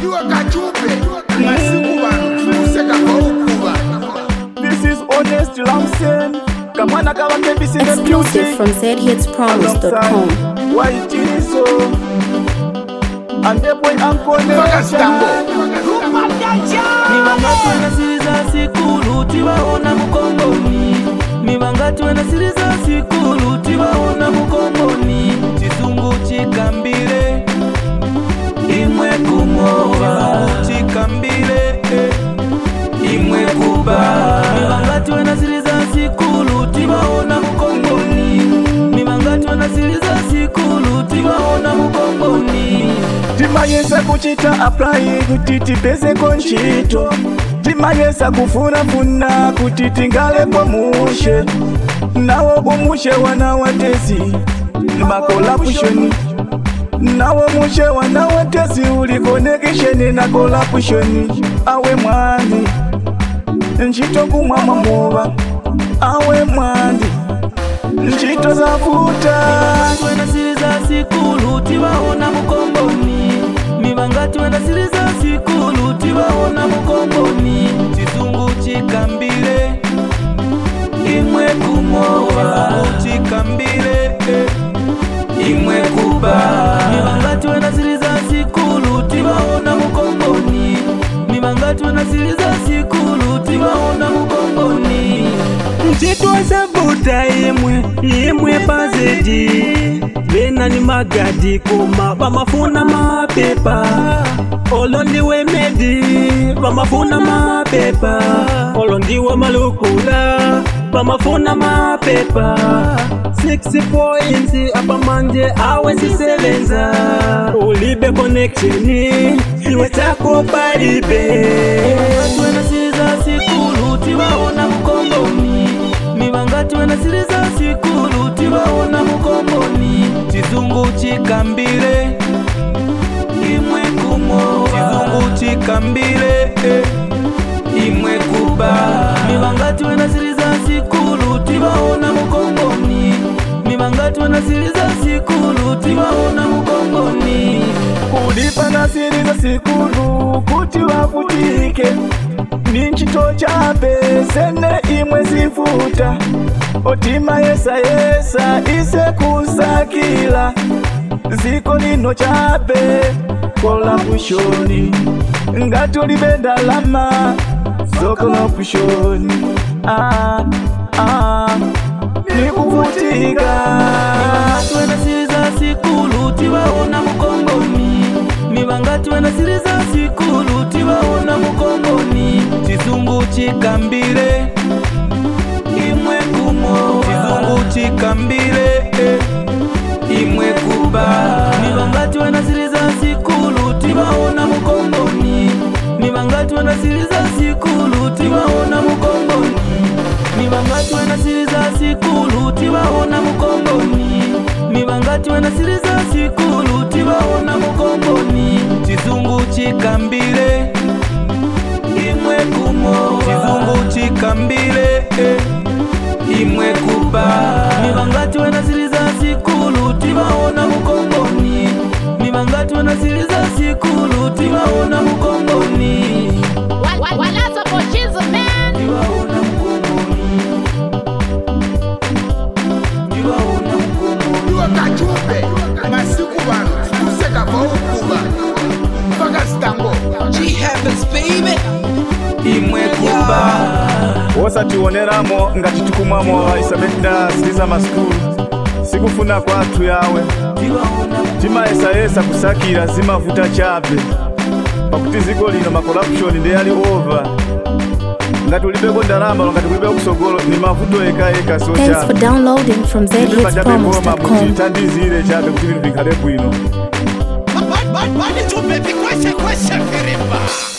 This is honest Lamsen. Exclusive from zhitspromise.com. Why it is so? And the boy Uncle Ni wangati wanasiriza sikulu tiwaona mukongoni. Ni wangati wanasiriza sikulu tiwaona mukongoni. Chisungu chikambile imwe kumowa, chikambile imwe kuba. Ni wangati wanasiriza sikulu tiwaona mukongoni. Ni wangati wanasiriza sikulu tiwaona mukongoni. Timayesa kuchita apply kuti tipeze konchito. Timayesa kufuna kuti tingale pomushe. Nawo umushe wana watesi makolaption. Nawo mushe wana watesi uli connection na collaption. Awe mwandi nchito kumwama moba. Awe mwandi nchito zafuta. Wanasiriza sikulu tiwaona mukongoni. Mibangati wanasiriza sikulu tiwaona mukongoni. Chisungu chikambile imwe kumowa, chikambile imwe kuba. Mibangati wanasiriza sikulu tiwaona mukongoni. Mibangati wanasiriza sikulu tiwaona mukongoni. Mchitwa buta imwe pazedi. Bena ni magadi kuma bamafuna mapepa. Olondiwe medi bamafuna mapepa. Olondiwe malukula bamafuna mapepa. 6 points apamanje awe sisebenza. Ulibe connection iwe tako palibe. Wanasiriza sikulu tiwaona mukongoni. Mibangati wanasiriza sikulu tiwaona mukongoni. Chizungu chikambile imwe kumowa, chizungu chikambile imwe kuba. Mibangati wanasiriza sikulu tiwaona mukongoni. Mibangati wanasiriza sikulu tiwaona mukongoni. Kulipa nasiriza sikulu kuti wafutike. Ninchito chape sene imwe zifuta. Otima yesa ise kusakila. Ziko nino chape collaption. Ngatuli benda lama so collaption. Nikufutika. Mibangati wanasiriza sikulu tiwaona mukongoni. Mibangati wanasiriza sikulu tiwaona mukongoni. Chizungu chikambile imwe kumowa, chizungu chikambile imwe kuba. Mibangati wanasiriza sikulu tiwaona mukongoni. Mibangati wanasiriza sikulu tiwaona mukongoni. Mibangati wanasiriza sikulu tiwaona mukongoni. Mibangati wanasiriza sikulu tiwaona mukongoni. Chizungu chikambile imwe kumowa, chizungu chikambile imwe kuba. Mibangati wanasiriza sikulu tiwaona mukongoni. Mibangati wanasiriza sikulu tiwaona mukongoni. Walaza pochizo man. Tiwaona mukongoni. Tiwaona mukongoni. Wakachupe masiku bano tuseka vaukuba mpaka sitambo G-Heavens baby imwe kuba. Wosa tuoneramo ngati tukumwamo isabenda siliza maskulu. Sikufuna kwatu yawe. Tima esa kusakira zimavuta chape. Pakuti ziko lino makolaption ndi yali over. Ngati ulibeko ndalama ngati ulibeko kusogolo ni mavuto eka so chape. Thanks for downloading from zhitspromise.com. Tandizire chape kuti vinhu vikhale bwino. Bani tupe vikwese kwese firimba